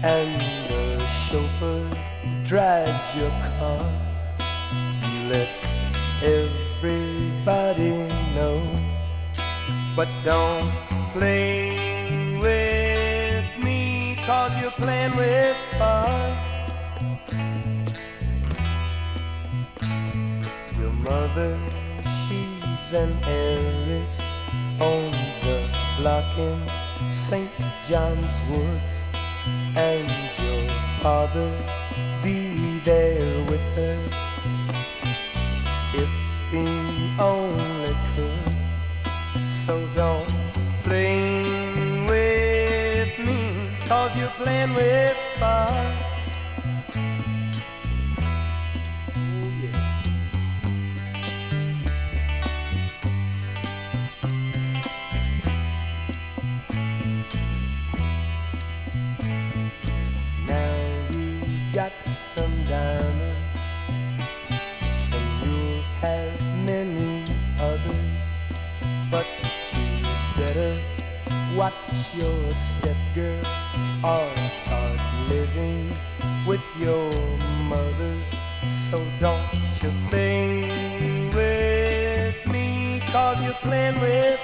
and the chauffeur drives your car. You let everybody know, but don't play with me, 'cause you're playing with fire. Your mother, she's an heiress, owns a block in St. John's Woods, and your father be there with her if he only could. So don't play with me, 'cause you're playing with fire. Oh yeah. Now you got some diamonds, and you'll have many others, but you better watch your step, girl, or start living with your mother. So don't you play with me, 'cause you're playing with